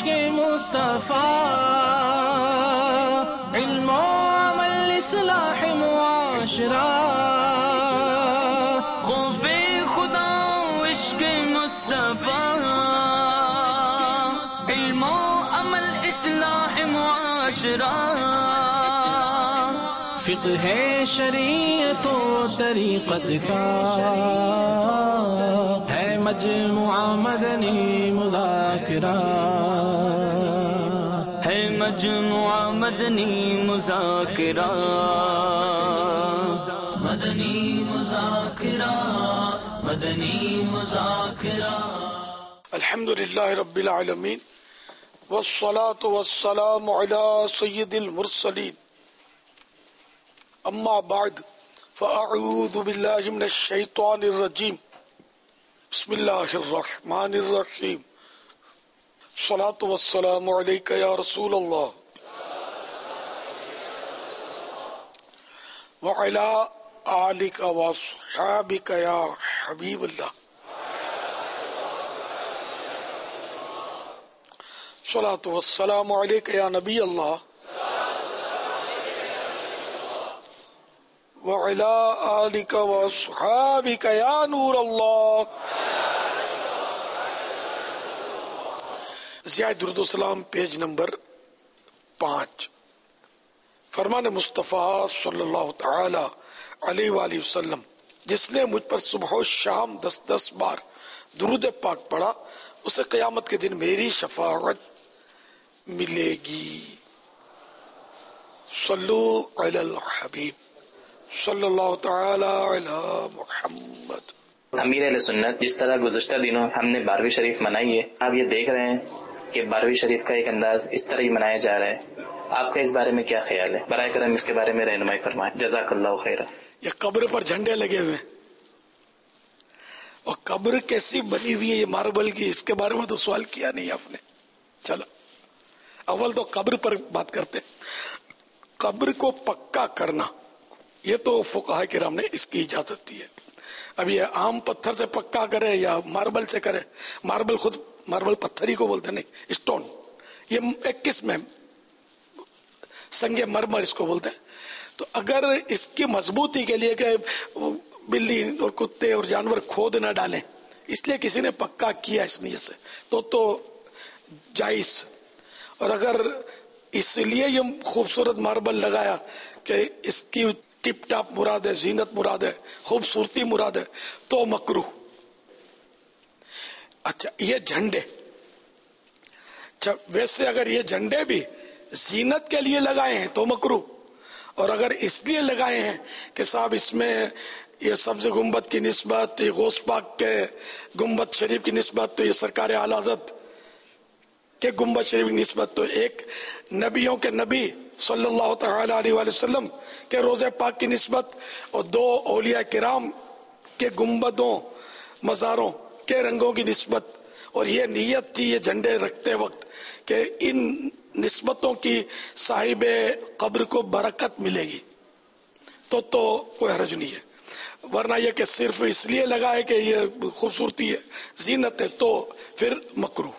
مصطفیٰ، علم و عمل اصلاح معاشرہ، خوف خدا و عشق مصطفیٰ، علم و عمل اصلاح معاشرہ، فقہ ہے شریعت و طریقت کا، ہے مجموعہ مدنی مذاکرہ، ہے مجموعہ مدنی مذاکرہ، مدنی مذاکرہ، مدنی مذاکرہ۔ الحمد للہ رب العالمین، والصلاة والسلام علی سید المرسلین، اما بعد فاعوذ باللہ من الشیطان الرجیم، بسم اللہ الرحمن الرحیم، الصلاة والسلام علیک یا رسول اللہ وعلی آلک واصحابک یا حبیب اللہ، الصلاة والسلام علیک یا نبی اللہ وعلی آلک واصحابک یا نور اللہ۔ ضیاء درود و سلام پیج نمبر 5۔ فرمان مصطفیٰ صلی اللہ تعالی علیہ وآلہ وسلم، جس نے مجھ پر صبح و شام 10 بار درود پاک پڑھا، اسے قیامت کے دن میری شفاعت ملے گی۔ صلو علی الحبیب صلی اللہ تعالی علی محمد۔ امیر اہل سنت، جس طرح گزشتہ دنوں ہم نے 12ویں شریف منائی ہے، آپ یہ دیکھ رہے ہیں کہ 12ویں شریف کا ایک انداز اس طرح ہی منایا جا رہا ہے، آپ کا اس بارے میں کیا خیال ہے؟ برائے کرم اس کے بارے میں رہنمائی فرمائیں، جزاک اللہ خیرا۔ یہ قبر پر جھنڈے لگے ہوئے ہیں، اور قبر کیسی بنی ہوئی ہے یہ ماربل کی، اس کے بارے میں تو سوال کیا نہیں آپ نے۔ چلو اول تو قبر پر بات کرتے ہیں۔ قبر کو پکا کرنا، یہ تو فقہاء کرام نے اس کی اجازت دی ہے۔ اب یہ عام پتھر سے پکا کرے یا ماربل سے کرے، ماربل پتھر ہی کو بولتے نہیں، اسٹون، یہ ایک قسم ہے، سنگ مرمر اس کو بولتے ہیں۔ تو اگر اس کی مضبوطی کے لیے کہ بلی اور کتے اور جانور کھود نہ ڈالیں، اس لیے کسی نے پکا کیا اس نیت سے، تو جائز۔ اور اگر اس لیے یہ خوبصورت ماربل لگایا کہ اس کی ٹپ ٹاپ مراد ہے، زینت مراد ہے، خوبصورتی مراد ہے، تو مکروہ۔ اچھا یہ جھنڈے، اچھا ویسے اگر یہ جھنڈے بھی زینت کے لیے لگائے ہیں تو مکروہ، اور اگر اس لیے لگائے ہیں کہ صاحب اس میں یہ سبز گنبد کی نسبت، یہ غوث پاک کے گنبد شریف کی نسبت، تو یہ سرکار اعلی حضرت کہ گنبد شریف کی نسبت، تو ایک نبیوں کے نبی صلی اللہ تعالی علیہ وآلہ وسلم کے روضہ پاک کی نسبت، اور 2 اولیاء کرام کے گنبدوں مزاروں کے رنگوں کی نسبت، اور یہ نیت تھی یہ جھنڈے رکھتے وقت کہ ان نسبتوں کی صاحب قبر کو برکت ملے گی، تو کوئی حرج نہیں ہے۔ ورنہ یہ کہ صرف اس لیے لگائے کہ یہ خوبصورتی ہے، زینت ہے، تو پھر مکروہ۔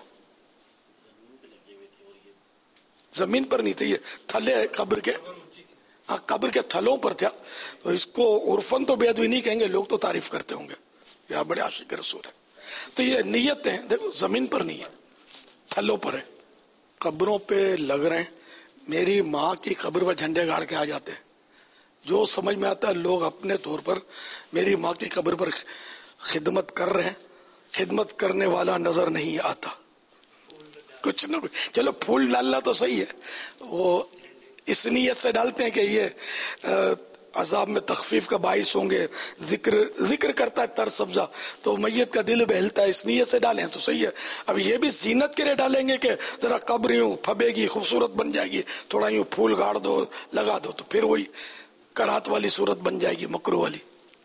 زمین پر نہیں تھے، یہ تھلے قبر کے، ہاں قبر کے تھلوں پر تھا، تو اس کو عرفن تو بے ادبی نہیں کہیں گے، لوگ تو تعریف کرتے ہوں گے یا بڑے عاشق رسول ہے۔ تو یہ نیت ہے، دیکھو زمین پر نہیں ہے، تھلوں پر ہے، قبروں پہ لگ رہے ہیں۔ میری ماں کی قبر پر جھنڈے گاڑ کے آ جاتے ہیں، جو سمجھ میں آتا ہے لوگ اپنے طور پر میری ماں کی قبر پر خدمت کر رہے ہیں، خدمت کرنے والا نظر نہیں آتا، کچھ نہ کچھ۔ چلو پھول ڈالنا تو صحیح ہے، وہ اس نیت سے ڈالتے ہیں کہ یہ عذاب میں تخفیف کا باعث ہوں گے، ذکر کرتا ہے تر سبزہ، تو میت کا دل بہلتا ہے، اس نیت سے ڈالیں تو صحیح ہے۔ اب یہ بھی زینت کے لیے ڈالیں گے کہ ذرا قبر یوں پھبے گی، خوبصورت بن جائے گی، تھوڑا یوں پھول گاڑ دو، لگا دو، تو پھر وہی کرات والی صورت بن جائے گی، مکروہ والی۔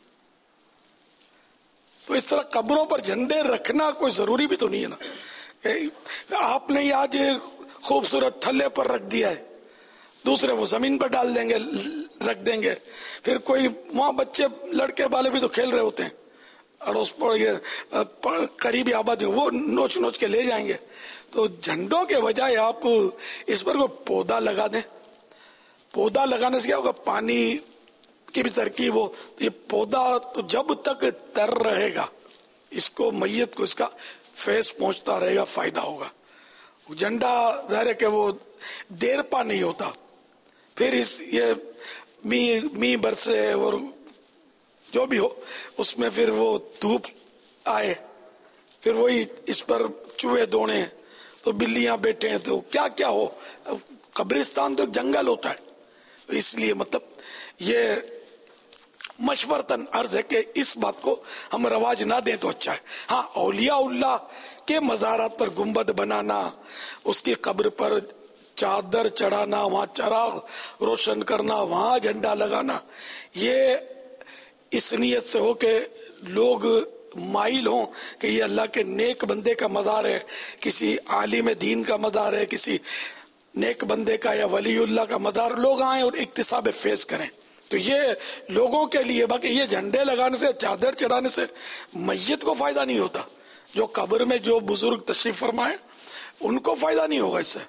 تو اس طرح قبروں پر جھنڈے رکھنا کوئی ضروری بھی تو نہیں ہے نا۔ آپ نے آج خوبصورت تھلے پر رکھ دیا ہے، دوسرے وہ زمین پر ڈال دیں گے، رکھ دیں گے، پھر کوئی وہاں بچے لڑکے والے بھی تو کھیل رہے ہوتے ہیں، اڑوس قریبی آبادی وہ نوچ نوچ کے لے جائیں گے. تو جھنڈوں کے بجائے آپ اس پر کوئی پودا لگا دیں. پودا لگانے سے کیا ہوگا؟ پانی کی بھی ترکیب ہو. یہ پودا تو جب تک تر رہے گا اس کو میت کو اس کا فیض پہنچتا رہے گا، فائدہ ہوگا. جھنڈا ظاہر ہے کہ وہ دیر پا نہیں ہوتا. پھر یہ می برسے اور جو بھی ہو اس میں پھر وہ دھوپ آئے، پھر وہی اس پر چوہے دوڑے تو بلیاں بیٹھے ہیں تو کیا کیا ہو. قبرستان تو ایک جنگل ہوتا ہے. اس لیے مطلب یہ مشورتاً عرض ہے کہ اس بات کو ہم رواج نہ دیں تو اچھا ہے. ہاں، اولیاء اللہ کے مزارات پر گنبد بنانا، اس کی قبر پر چادر چڑھانا، وہاں چراغ روشن کرنا، وہاں جھنڈا لگانا، یہ اس نیت سے ہو کہ لوگ مائل ہوں کہ یہ اللہ کے نیک بندے کا مزار ہے، کسی عالم دین کا مزار ہے، کسی نیک بندے کا یا ولی اللہ کا مزار، لوگ آئیں اور اکتساب فیض کریں. تو یہ لوگوں کے لیے. باقی یہ جھنڈے لگانے سے، چادر چڑھانے سے میت کو فائدہ نہیں ہوتا. جو قبر میں جو بزرگ تشریف فرمائے ان کو فائدہ نہیں ہوگا اس سے.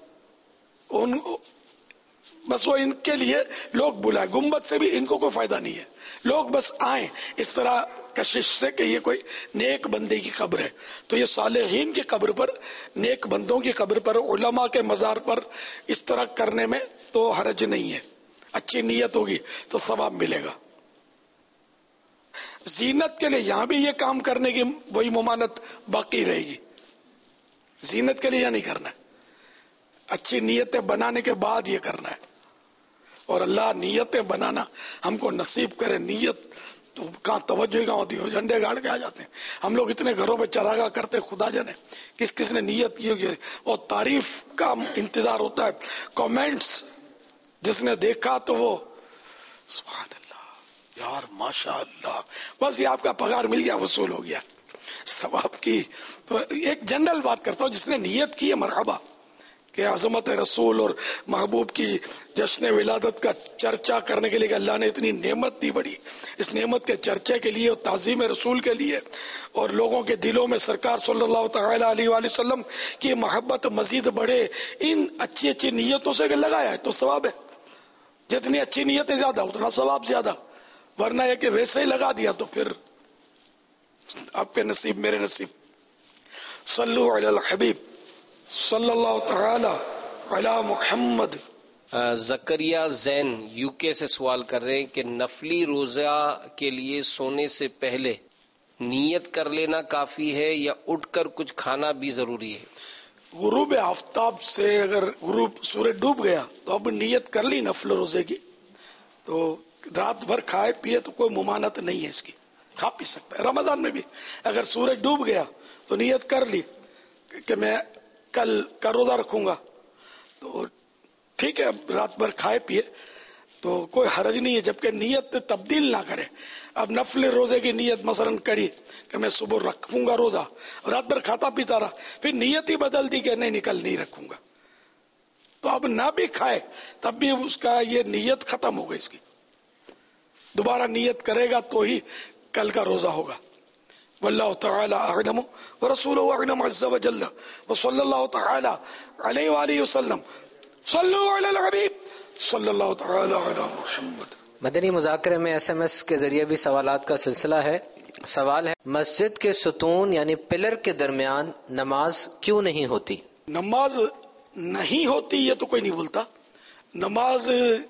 بس وہ ان کے لیے لوگ بلائیں. گنبد سے بھی ان کو کوئی فائدہ نہیں ہے. لوگ بس آئیں اس طرح کشش سے کہ یہ کوئی نیک بندے کی قبر ہے. تو یہ صالحین کی قبر پر، نیک بندوں کی قبر پر، علماء کے مزار پر اس طرح کرنے میں تو حرج نہیں ہے. اچھی نیت ہوگی تو ثواب ملے گا. زینت کے لیے یہاں بھی یہ کام کرنے کی وہی ممانت باقی رہے گی. زینت کے لیے یہ نہیں کرنا ہے، اچھی نیتیں بنانے کے بعد یہ کرنا ہے. اور اللہ نیتیں بنانا ہم کو نصیب کرے. نیت تو کہاں توجہ کہاں ہوتی ہے، جھنڈے گاڑ کے آ جاتے ہیں. ہم لوگ اتنے گھروں پہ چراغا کرتے، خدا جانے کس کس نے نیت کی ہوگی. اور تعریف کا انتظار ہوتا ہے، کامنٹس. جس نے دیکھا تو وہ سبحان اللہ یار ماشاء اللہ، بس یہ آپ کا پگار مل گیا، وصول ہو گیا ثواب کی. تو ایک جنرل بات کرتا ہوں، جس نے نیت کی ہے مرحبا کہ عظمت رسول اور محبوب کی جشن ولادت کا چرچا کرنے کے لیے کہ اللہ نے اتنی نعمت دی بڑی، اس نعمت کے چرچے کے لیے اور تعظیم رسول کے لیے اور لوگوں کے دلوں میں سرکار صلی اللہ تعالی علیہ وآلہ وسلم کی محبت مزید بڑھے، ان اچھی اچھی نیتوں سے لگایا ہے تو ثواب ہے. جتنی اچھی نیتیں زیادہ اتنا ثواب زیادہ. ورنہ یہ کہ ویسے ہی لگا دیا تو پھر آپ کے نصیب میرے نصیب. صلو علی الحبیب صلی اللہ تعالی علی محمد. زکریا زین یو کے سے سوال کر رہے ہیں کہ نفلی روزہ کے لیے سونے سے پہلے نیت کر لینا کافی ہے یا اٹھ کر کچھ کھانا بھی ضروری ہے؟ غروب آفتاب سے اگر غروب سورج ڈوب گیا تو اب نیت کر لی نفل روزے کی، تو رات بھر کھائے پیے تو کوئی ممانت نہیں ہے اس کی، کھا پی سکتا ہے. رمضان میں بھی اگر سورج ڈوب گیا تو نیت کر لی کہ میں کل کا روزہ رکھوں گا، تو ٹھیک ہے، رات بھر کھائے پیے تو کوئی حرج نہیں ہے، جبکہ نیت تبدیل نہ کرے. اب نفل روزے کی نیت مثلا کری کہ میں صبح رکھوں گا روزہ، رات بھر کھاتا پیتا رہا، پھر نیت ہی بدل دی کہ نہیں نکل نہیں رکھوں گا، تو اب نہ بھی کھائے تب بھی اس کا یہ نیت ختم ہو گئی. اس کی دوبارہ نیت کرے گا تو ہی کل کا روزہ ہوگا. واللہ تعالی اعلم ورسولہ اعلم عز وجل وصلی اللہ تعالی علیہ وآلہ وسلم. صلو علی الحبیب صلی اللہ تعالی علی محمد. مدنی مذاکرے میں ایس ایم ایس کے ذریعے بھی سوالات کا سلسلہ ہے. سوال ہے، مسجد کے ستون یعنی پلر کے درمیان نماز کیوں نہیں ہوتی؟ نماز نہیں ہوتی یہ تو کوئی نہیں بولتا. نماز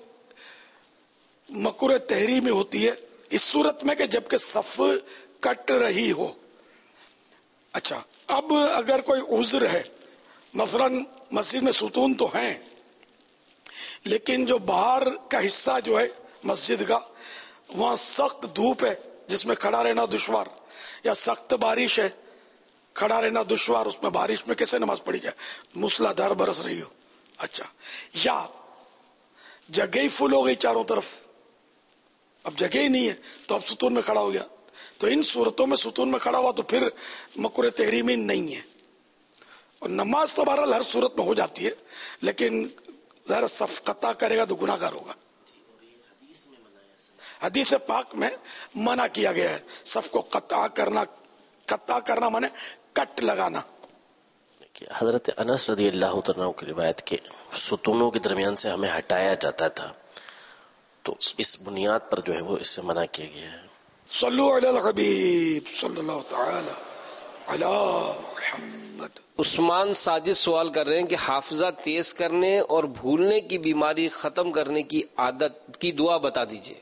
مکروہ تحریمی ہوتی ہے اس صورت میں کہ جب کہ صف کٹ رہی ہو. اچھا، اب اگر کوئی عذر ہے، مثلا مسجد میں ستون تو ہیں لیکن جو باہر کا حصہ جو ہے مسجد کا وہاں سخت دھوپ ہے جس میں کھڑا رہنا دشوار، یا سخت بارش ہے کھڑا رہنا دشوار، اس میں بارش میں کیسے نماز پڑھی جائے، موسلادھار برس رہی ہو. اچھا، یا جگہ ہی فل ہو گئی چاروں طرف، اب جگہ ہی نہیں ہے تو اب ستون میں کھڑا ہو گیا، تو ان صورتوں میں ستون میں کھڑا ہوا تو پھر مکروہ تحریمی نہیں ہے. اور نماز تو بہرحال ہر صورت میں ہو جاتی ہے، لیکن ظاہر صف قطع کرے گا تو گناہ گار ہوگا. حدیث پاک میں منع کیا گیا ہے صف کو قطع کرنا مانے کٹ لگانا. حضرت انس رضی اللہ عنہ کی روایت کے ستونوں کے درمیان سے ہمیں ہٹایا جاتا تھا، تو اس بنیاد پر جو ہے وہ اس سے منع کیا گیا ہے. صلو علی الحبیب صلی اللہ تعالی علی محمد. عثمان ساجد سوال کر رہے ہیں کہ حافظہ تیز کرنے اور بھولنے کی بیماری ختم کرنے کی عادت کی دعا بتا دیجیے.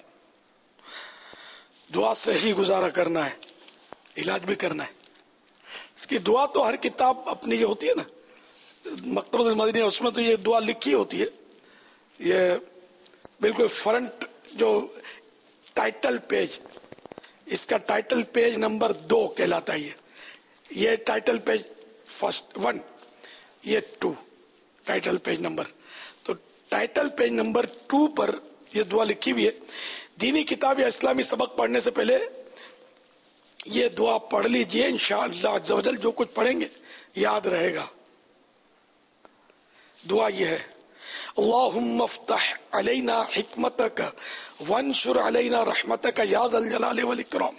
دعا سے ہی گزارا کرنا ہے، علاج بھی کرنا ہے. اس کی دعا تو ہر کتاب اپنی یہ ہوتی ہے نا، مکتبۃ المدینہ اس میں تو یہ دعا لکھی ہوتی ہے. یہ بالکل فرنٹ جو ٹائٹل پیج، اس کا ٹائٹل پیج نمبر 2 کہلاتا ہے. یہ ٹائٹل پیج فرسٹ 1، یہ 2 ٹائٹل پیج نمبر. تو ٹائٹل پیج نمبر 2 پر یہ دعا لکھی ہوئی ہے. دینی کتاب یا اسلامی سبق پڑھنے سے پہلے یہ دعا پڑھ لیجئے، انشاءاللہ عز و جل جو کچھ پڑھیں گے یاد رہے گا. دعا یہ ہے: اللہم افتح علینا حکمتک وانشر علینا رحمتک یا ذا الجلال والاکرام.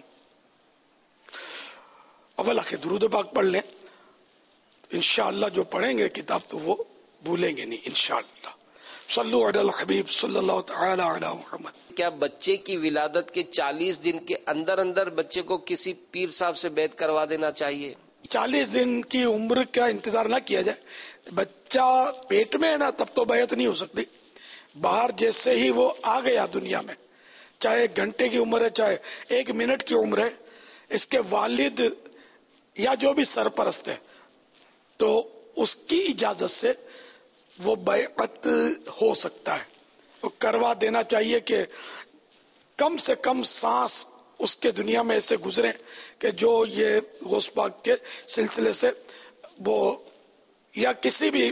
اول آخر درود پاک پڑھ لیں، انشاءاللہ جو پڑھیں گے کتاب تو وہ بھولیں گے نہیں انشاءاللہ. صلو علی الحبیب صلی اللہ تعالی علی محمد. کیا بچے کی ولادت کے 40 دن کے اندر اندر بچے کو کسی پیر صاحب سے بیعت کروا دینا چاہیے؟ 40 دن کی عمر کا انتظار نہ کیا جائے. بچہ پیٹ میں ہے نا تب تو بیعت نہیں ہو سکتی. باہر جیسے ہی وہ آ گیا دنیا میں، چاہے 1 گھنٹے کی عمر ہے چاہے 1 منٹ کی عمر ہے، اس کے والد یا جو بھی سرپرست ہے تو اس کی اجازت سے وہ بیعت ہو سکتا ہے. وہ کروا دینا چاہیے کہ کم سے کم سانس اس کے دنیا میں ایسے گزرے کہ جو یہ غوث پاک کے سلسلے سے وہ یا کسی بھی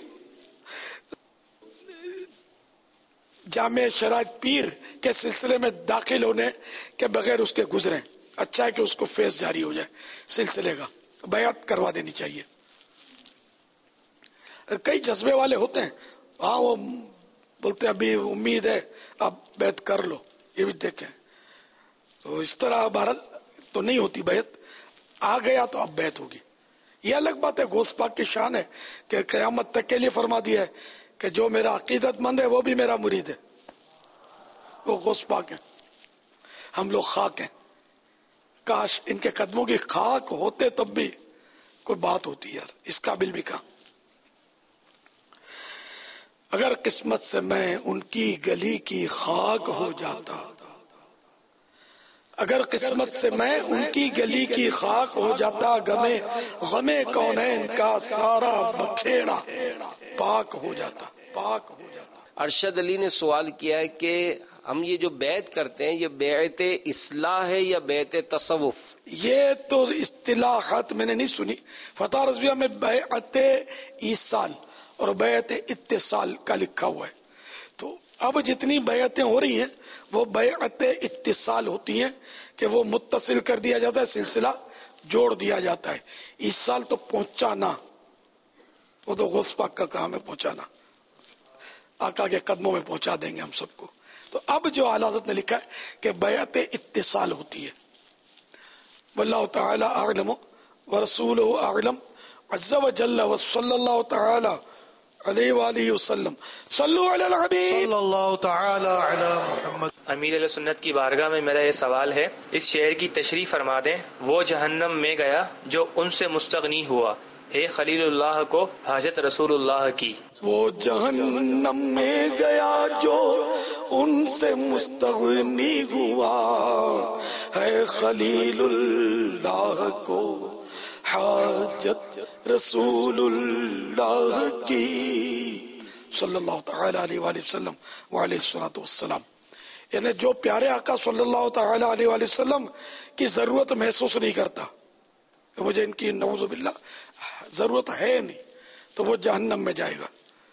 جامع شرائط پیر کے سلسلے میں داخل ہونے کے بغیر اس کے گزریں. اچھا ہے کہ اس کو فیض جاری ہو جائے سلسلے کا. بیعت کروا دینی چاہیے. کئی جذبے والے ہوتے ہیں، ہاں وہ بولتے ہیں ابھی امید ہے اب بیعت کر لو، یہ بھی دیکھیں. تو اس طرح بہرحال تو نہیں ہوتی بیعت. آ گیا تو اب بیعت ہوگی. یہ الگ بات ہے، غوث پاک کی شان ہے کہ قیامت تک کے لیے فرما دیا ہے کہ جو میرا عقیدت مند ہے وہ بھی میرا مرید ہے. وہ غوث پاک ہے، ہم لوگ خاک ہیں. کاش ان کے قدموں کی خاک ہوتے تب بھی کوئی بات ہوتی یار، اس قابل بھی کہاں. اگر قسمت سے میں ان کی گلی کی خاک ہو جاتا، اگر قسمت سے میں ان کی گلی کی خاک ہو جاتا، غمے کونین کا سارا بکھیڑا پاک ہو جاتا، پاک ہو جاتا. ارشد علی نے سوال کیا ہے کہ ہم یہ جو بیعت کرتے ہیں یہ بیعت اصلاح ہے یا بیعت تصوف؟ یہ تو اصطلاحات میں نے نہیں سنی. فتح رضویہ میں بیعت ایصال اور بیعت اتصال کا لکھا ہوا ہے. تو اب جتنی بیعتیں ہو رہی ہیں وہ بیعت اتصال ہوتی ہیں کہ وہ متصل کر دیا جاتا ہے، سلسلہ جوڑ دیا جاتا ہے. ایصال تو پہنچانا، وہ تو غوث پاک کا کام ہے پہنچانا. آقا کے قدموں میں پہنچا دیں گے ہم سب کو. تو اب جو اعلی حضرت نے لکھا ہے کہ بیعت اتصال ہوتی ہے. واللہ تعالی اعلم ورسولہ اعلم عز وجل وصلی اللہ تعالی علیہ وآلہ وسلم. صلو علی الحبیب صلی اللہ تعالی علی محمد. امیر علیہ سنت کی بارگاہ میں میرا یہ سوال ہے، اس شعر کی تشریح فرما دیں. وہ جہنم میں گیا جو ان سے مستغنی ہوا، ہے خلیل اللہ کو حاجت رسول اللہ کی. وہ جہنم میں گیا جو ان سے مستغنی ہوا، ہے خلیل اللہ کو حاجت رسول اللہ کی. صلی اللہ تعالی علیہ وآلہ وسلم وعلیہ الصلوۃ والسلام. یعنی جو پیارے آقا صلی اللہ تعالی علیہ وآلہ وسلم کی ضرورت محسوس نہیں کرتا، مجھے ان کی نعوذ باللہ ضرورت ہے نہیں، تو وہ جہنم میں جائے گا.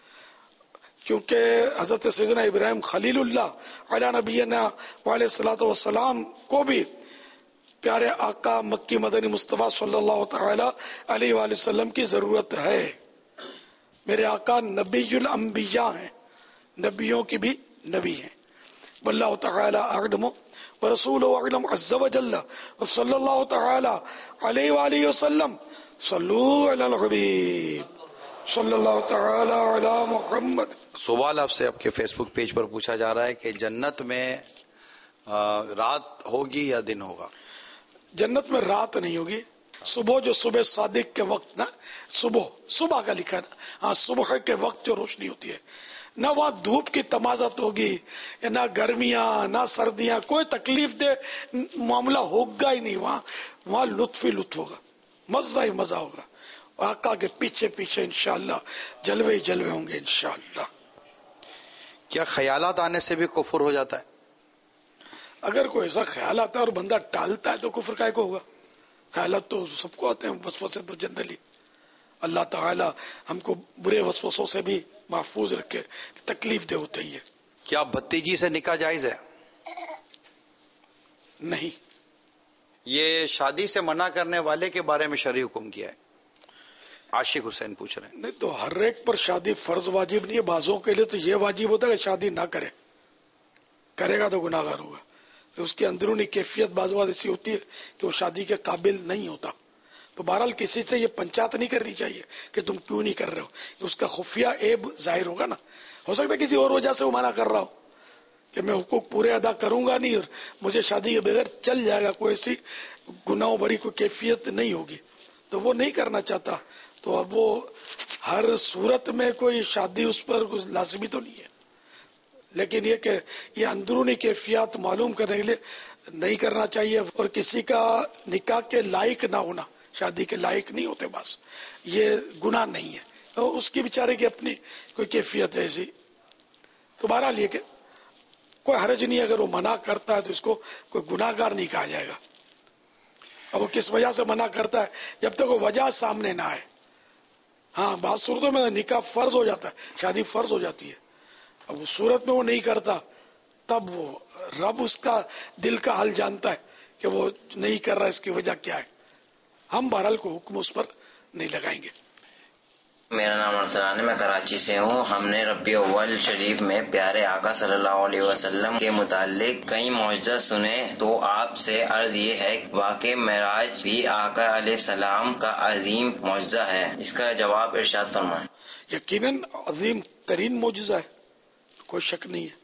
کیونکہ حضرت سیدنا ابراہیم خلیل اللہ علیہ نبینا وعلیہ الصلوۃ والسلام کو بھی پیارے آقا مکی مدنی مصطفیٰ صلی اللہ تعالی علیہ وآلہ وسلم کی ضرورت ہے. میرے آقا نبی الانبیاء ہیں، نبیوں کی بھی نبی ہیں. واللہ تعالی اعلم ورسولہ اعلم عز وجل وصلی اللہ تعالی علیہ وآلہ وسلم صلو علی الحبیب صلی اللہ تعالی علی محمد. سوال آپ سے آپ کے فیس بک پیج پر پوچھا جا رہا ہے کہ جنت میں رات ہوگی یا دن ہوگا؟ جنت میں رات نہیں ہوگی. صبح جو صبح صادق کے وقت نا، صبح کا لکھا نا، ہاں صبح کے وقت جو روشنی ہوتی ہے، نہ وہاں دھوپ کی تمازت ہوگی، نہ گرمیاں نہ سردیاں، کوئی تکلیف دہ معاملہ ہوگا ہی نہیں. وہاں لطف ہی لطف ہوگا، مزہ ہی مزہ ہوگا. آقا کے پیچھے پیچھے انشاءاللہ جلوے ہی جلوے ہوں گے انشاءاللہ. کیا خیالات آنے سے بھی کفر ہو جاتا ہے؟ اگر کوئی ایسا خیال آتا ہے اور بندہ ٹالتا ہے تو کفر کائے کو ہوگا؟ خیالات تو سب کو آتے ہیں، وسوسے تو جنرلی. اللہ تعالی ہم کو برے وسوسوں سے بھی محفوظ رکھے، تکلیف دہ ہوتے ہی ہے. کیا بھتیجی سے نکاح جائز ہے؟ نہیں. یہ شادی سے منع کرنے والے کے بارے میں شرعی حکم کیا ہے. عاشق حسین پوچھ رہے ہیں. نہیں تو ہر ایک پر شادی فرض واجب نہیں ہے. بعضوں کے لیے تو یہ واجب ہوتا ہے کہ شادی نہ کرے گا تو گناہ گار ہوگا. تو اس کی اندرونی کیفیت بعض اوقات ایسی ہوتی ہے کہ وہ شادی کے قابل نہیں ہوتا. تو بہرحال کسی سے یہ پنچات نہیں کرنی چاہیے کہ تم کیوں نہیں کر رہے ہو. اس کا خفیہ عیب ظاہر ہوگا نا. ہو سکتا ہے کسی اور وجہ سے وہ منع کر رہا ہو کہ میں حقوق پورے ادا کروں گا نہیں اور مجھے شادی کے بغیر چل جائے گا، کوئی ایسی گناہوں بھری کوئی کیفیت نہیں ہوگی تو وہ نہیں کرنا چاہتا. تو اب وہ ہر صورت میں کوئی شادی اس پر کچھ لازمی تو نہیں ہے، لیکن یہ کہ یہ اندرونی کیفیات معلوم کرنے کے لیے نہیں کرنا چاہیے. اور کسی کا نکاح کے لائق نہ ہونا، شادی کے لائق نہیں ہوتے بس، یہ گناہ نہیں ہے. تو اس کی بیچارے کی اپنی کوئی کیفیت ہے ایسی. تو بہرحال یہ کہ کوئی حرج نہیں، اگر وہ منع کرتا ہے تو اس کو کوئی گناہ گار نہیں کہا جائے گا. اب وہ کس وجہ سے منع کرتا ہے جب تک وہ وجہ سامنے نہ آئے. ہاں بعض صورتوں میں نکاح فرض ہو جاتا ہے، شادی فرض ہو جاتی ہے. اب وہ صورت میں وہ نہیں کرتا تب وہ رب اس کا دل کا حل جانتا ہے کہ وہ نہیں کر رہا، اس کی وجہ کیا ہے. ہم بہرحال کو حکم اس پر نہیں لگائیں گے. میرا نام ارسلان ہے، میں کراچی سے ہوں. ہم نے ربیع الاول شریف میں پیارے آقا صلی اللہ علیہ وسلم کے متعلق کئی معجزہ سنے، تو آپ سے عرض یہ ہے کہ واقع معراج بھی آقا علیہ السلام کا عظیم معجزہ ہے، اس کا جواب ارشاد فرمائیں. یقیناً عظیم ترین معجزہ ہے، کوئی شک نہیں ہے،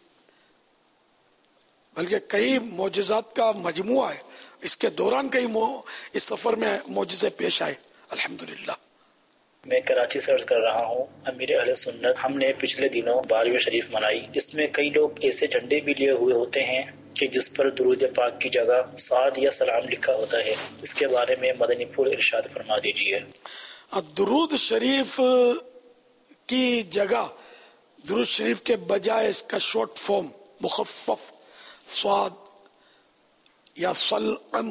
بلکہ کئی معجزات کا مجموعہ ہے. اس کے دوران کئی اس سفر میں معجزے پیش آئے الحمدللہ. میں کراچی سے عرض کر رہا ہوں. امیر اہل سنت ہم نے پچھلے دنوں 12ویں شریف منائی. اس میں کئی لوگ ایسے جھنڈے بھی لیے ہوئے ہوتے ہیں کہ جس پر درود پاک کی جگہ صاد یا سلام لکھا ہوتا ہے. اس کے بارے میں مدنی پھول ارشاد فرما دیجیے. درود شریف کی جگہ درود شریف کے بجائے اس کا شارٹ فارم مخفف صاد یا سلم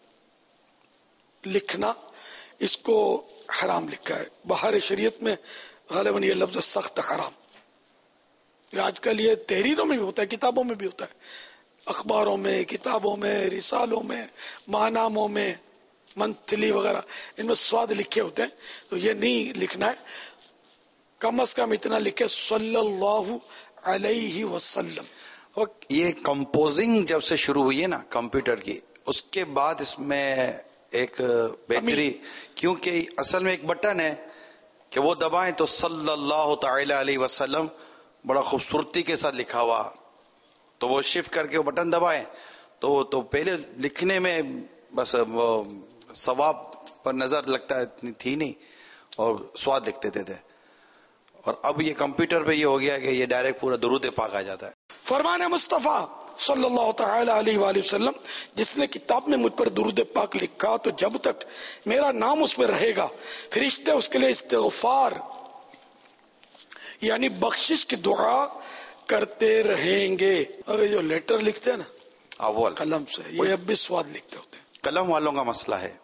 لکھنا، اس کو حرام لکھا ہے. بہار شریعت میں غالباً یہ لفظ سخت حرام. آج کل یہ تحریروں میں بھی ہوتا ہے، کتابوں میں بھی ہوتا ہے، اخباروں میں، کتابوں میں، رسالوں میں، ماہناموں میں، منتھلی وغیرہ، ان میں سواد لکھے ہوتے ہیں. تو یہ نہیں لکھنا ہے. کم از کم اتنا لکھے صلی اللہ علیہ وسلم. یہ کمپوزنگ جب سے شروع ہوئی ہے نا کمپیوٹر کی، اس کے بعد اس میں ایک بہتری، کیونکہ اصل میں ایک بٹن ہے کہ وہ دبائیں تو صلی اللہ تعالی علیہ وسلم بڑا خوبصورتی کے ساتھ لکھا ہوا، تو وہ شفٹ کر کے وہ بٹن دبائیں تو پہلے لکھنے میں بس وہ ثواب پر نظر لگتا ہے اتنی تھی نہیں اور سواد لکھتے تھے. اور اب یہ کمپیوٹر پہ یہ ہو گیا کہ یہ ڈائریکٹ پورا درود پاک آ جاتا ہے. فرمان مصطفیٰ صلی اللہ تعالی علیہ وآلہ وسلم، جس نے کتاب میں مجھ پر درود پاک لکھا تو جب تک میرا نام اس میں رہے گا فرشتے اس کے لیے استغفار یعنی بخشش کی دعا کرتے رہیں گے. اگر جو لیٹر لکھتے ہیں نا اول قلم سے، یہ اب بھی سواد لکھتے ہوتے ہیں. قلم والوں کا مسئلہ ہے.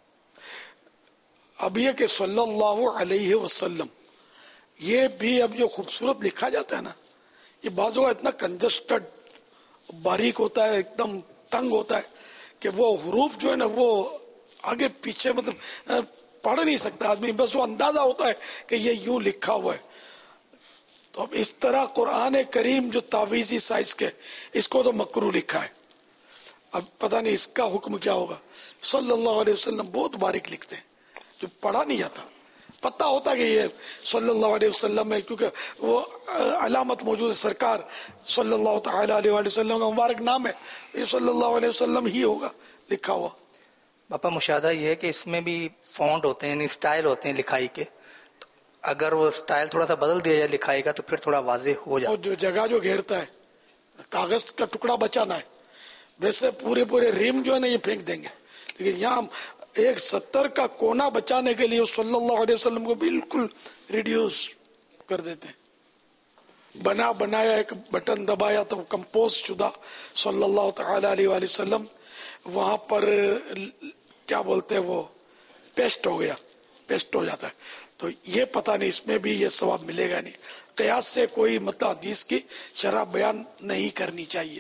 اب یہ کہ صلی اللہ علیہ وسلم یہ بھی اب جو خوبصورت لکھا جاتا ہے نا، یہ بعض اوقات اتنا کنجسٹڈ باریک ہوتا ہے، ایک دم تنگ ہوتا ہے کہ وہ حروف جو ہے نا وہ آگے پیچھے مطلب پڑھ نہیں سکتا آدمی، بس وہ اندازہ ہوتا ہے کہ یہ یوں لکھا ہوا ہے. تو اب اس طرح قرآن کریم جو تعویذی سائز کے، اس کو تو مکروہ لکھا ہے. اب پتہ نہیں اس کا حکم کیا ہوگا. صلی اللہ علیہ وسلم بہت باریک لکھتے ہیں، جو پڑھا نہیں جاتا پتہ ہوتا کہ یہ صلی اللہ علیہ وسلم ہے، کیونکہ وہ علامت موجود ہے، سرکار صلی اللہ تعالی علیہ وسلم کا مبارک نام ہے، یہ صلی اللہ علیہ وسلم ہی ہوگا لکھا ہوا. باپا مشاہدہ یہ ہے کہ اس میں بھی فونٹ ہوتے ہیں، یعنی اسٹائل ہوتے ہیں لکھائی کے، اگر وہ اسٹائل تھوڑا سا بدل دیا جائے لکھائی کا تو پھر تھوڑا واضح ہو جائے. اور جو جگہ جو گھیرتا ہے کاغذ کا ٹکڑا بچانا ہے، ویسے پورے ریم جو ہے نا یہ پھینک دیں گے، لیکن یہاں 170 کا کونا بچانے کے لیے صلی اللہ علیہ وسلم کو بالکل ریڈیوس کر دیتے ہیں. بنایا ایک بٹن دبایا تو کمپوز شدہ صلی اللہ تعالی علیہ وآلہ وسلم وہاں پر کیا بولتے ہیں وہ پیسٹ ہو گیا، پیسٹ ہو جاتا ہے. تو یہ پتہ نہیں اس میں بھی یہ ثواب ملے گا نہیں. قیاس سے کوئی مطلب حدیث کی شرح بیان نہیں کرنی چاہیے.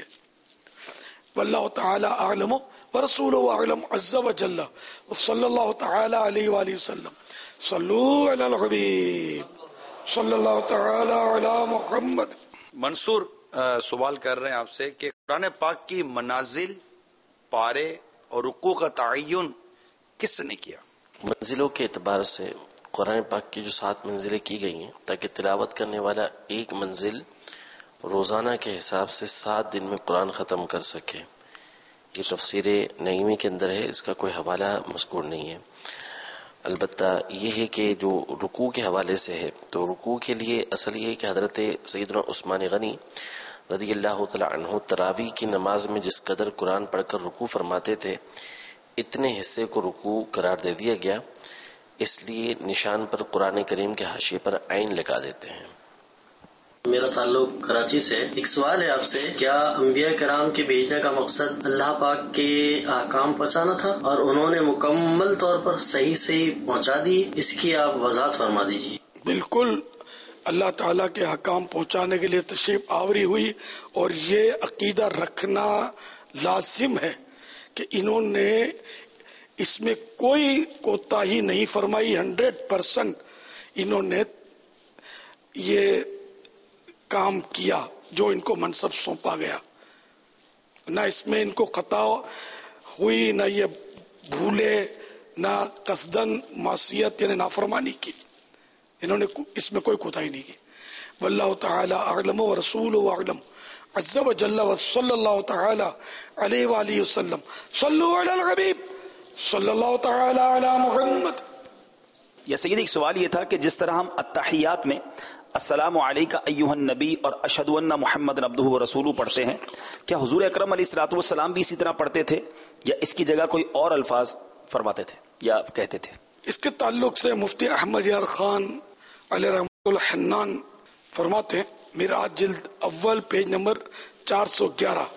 واللہ تعالی اعلم ورسولہ اعلم عز وجل صلی اللہ تعالی علیہ وآلہ وسلم. صلو علی الحبیب صلی اللہ تعالی علی محمد. منصور سوال کر رہے ہیں آپ سے کہ قرآن پاک کی منازل، پارے اور رکوع کا تعین کس نے کیا؟ منزلوں کے اعتبار سے قرآن پاک کی جو 7 منزلیں کی گئی ہیں تاکہ تلاوت کرنے والا ایک منزل روزانہ کے حساب سے 7 دن میں قرآن ختم کر سکے. یہ تفسیر نعیمی کے اندر ہے، اس کا کوئی حوالہ مذکور نہیں ہے. البتہ یہ ہے کہ جو رکوع کے حوالے سے ہے تو رکوع کے لیے اصل یہ ہے کہ حضرت سیدنا عثمان غنی رضی اللہ تعالی عنہ تراویح کی نماز میں جس قدر قرآن پڑھ کر رکوع فرماتے تھے اتنے حصے کو رکوع قرار دے دیا گیا، اس لیے نشان پر قرآن کریم کے حاشیے پر عین لگا دیتے ہیں. میرا تعلق کراچی سے. ایک سوال ہے آپ سے، کیا انبیاء کرام کے بھیجنے کا مقصد اللہ پاک کے احکام پہنچانا تھا اور انہوں نے مکمل طور پر صحیح پہنچا دی؟ اس کی آپ وضاحت فرما دیجیے. بالکل اللہ تعالیٰ کے حکام پہنچانے کے لیے تشریف آوری ہوئی، اور یہ عقیدہ رکھنا لازم ہے کہ انہوں نے اس میں کوئی کوتاہی نہیں فرمائی. 100% انہوں نے یہ کام کیا جو ان کو منصب سونپا گیا، نہ اس میں ان کو خطا ہوئی، نہ یہ بھولے، نہ قصدن معصیت یعنی نافرمانی کی. انہوں نے اس میں کوئی کوتاہی نہیں کی. واللہ تعالی اعلم ورسولہ اعلم عز وجل وصلی اللہ تعالی علیہ وآلہ وسلم. صلو علی الحبیب صلی اللہ تعالی علی محمد. یا سید ایک سوال یہ تھا کہ جس طرح ہم التحیات میں السلام علیکہ ایھا النبی اور اشہد ان محمد عبدہ ورسولہ پڑھتے ہیں، کیا حضور اکرم علیہ الصلوۃ والسلام بھی اسی طرح پڑھتے تھے یا اس کی جگہ کوئی اور الفاظ فرماتے تھے یا کہتے تھے؟ اس کے تعلق سے مفتی احمد یار خان علیہ رحمۃ الحنان فرماتے ہیں، میراج جلد اول پیج نمبر 411،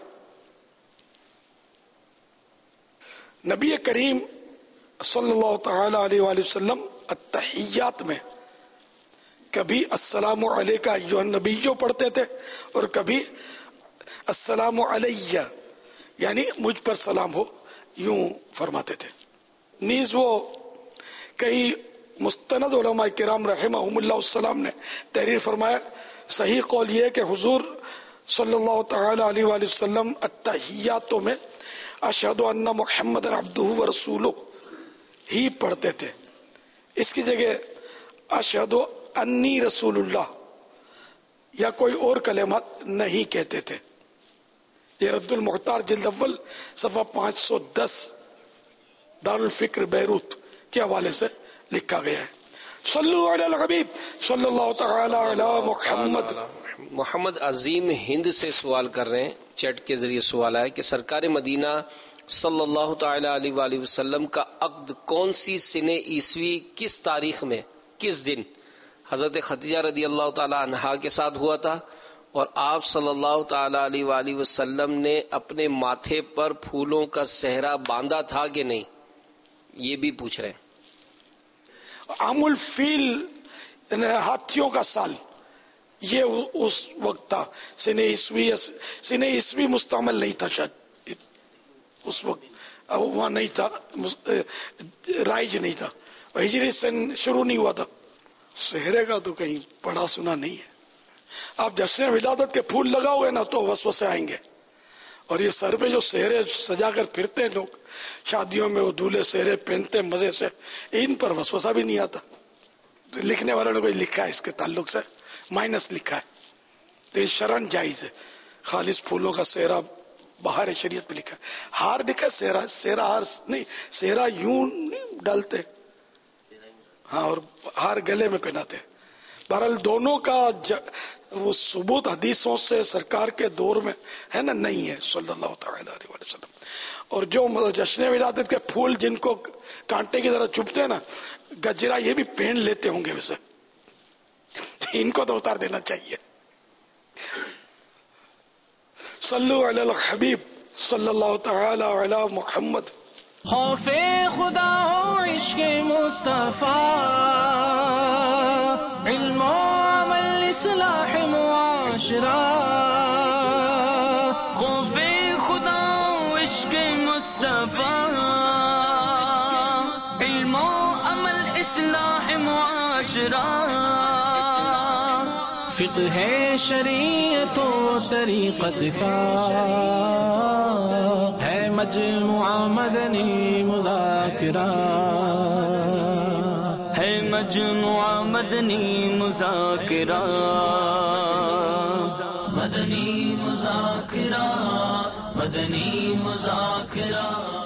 نبی کریم صلی اللہ تعالی علیہ وآلہ وسلم التحیات میں کبھی السلام علیکہ ایھا النبی پڑھتے تھے اور کبھی السلام علیہ یعنی مجھ پر سلام ہو یوں فرماتے تھے. نیز وہ کئی مستند علماء کرام رحمہم اللہ السلام نے تحریر فرمایا، صحیح قول یہ ہے کہ حضور صلی اللہ تعالی علیہ وآلہ وسلم التحیاتوں میں اشہد ان محمد عبدہ ورسولہ ہی پڑھتے تھے، اس کی جگہ اشہد انی رسول اللہ یا کوئی اور کلمات نہیں کہتے تھے. یہ رد المختار جلد اول صفحہ 510 دارالفکر بیروت کے حوالے سے لکھا گیا ہے. صلو علی الحبیب صلی اللہ تعالی علی محمد. محمد عظیم ہند سے سوال کر رہے ہیں، چیٹ کے ذریعے سوال آیا کہ سرکار مدینہ صلی اللہ تعالی علیہ وآلہ وسلم کا عقد کون سی سنہ عیسوی کس تاریخ میں کس دن حضرت خدیجہ رضی اللہ تعالی عنہا کے ساتھ ہوا تھا، اور آپ صلی اللہ تعالی علیہ وآلہ وسلم نے اپنے ماتھے پر پھولوں کا صحرا باندھا تھا کہ نہیں؟ یہ بھی پوچھ رہے ہیں. عام الفیل یعنی ہاتھیوں کا سال یہ اس وقت تھا. سنہ عیسوی مستعمل نہیں تھا، شاید اس وقت وہاں نہیں تھا، رائج نہیں تھا، ہجری سن شروع نہیں ہوا تھا. صحرے کا تو کہیں پڑھا سنا نہیں ہے. آپ جشن ولادت کے پھول لگاؤ گے نا تو وسوسے آئیں گے، اور یہ سر پہ جو سہرے سجا کر پھرتے ہیں لوگ شادیوں میں، وہ دولہے سہرے پہنتے ہیں مزے سے، ان پر وسوسہ بھی نہیں آتا. لکھنے والوں نے کوئی لکھا ہے اس کے تعلق سے مائنس لکھا ہے، تو یہ شرعن جائز ہے. خالص پھولوں کا سہرا باہر شریعت پہ لکھا ہے. ہار لکھا ہے سہرا، سہرا ہار نہیں، سہرا یوں نہیں ڈالتے، ہاں، اور ہار گلے میں پہناتے. بہرحال دونوں کا وہ ثبوت حدیثوں سے سرکار کے دور میں ہے نا نہیں ہے صلی اللہ تعالی علیہ وسلم. اور جو جشن ولادت کے پھول جن کو کانٹے کی طرح چبھتے ہیں نا، گجرا یہ بھی پہن لیتے ہوں گے، ویسے ان کو تو اتار دینا چاہیے. صلو علی الحبیب صلی اللہ تعالی علی محمد. خوف خدا ہو عشق مصطفیٰ، علم و عمل اصلاح معاشرہ. خوف خدا ہو عشق مصطفیٰ، علم و عمل اصلاح معاشرہ. فقہ ہے شریعت و طریقت کا، ہے مجموعہ مدنی مذاکرہ، ہے مجموعہ مدنی مذاکرہ، مدنی مذاکرہ، مدنی مذاکرہ.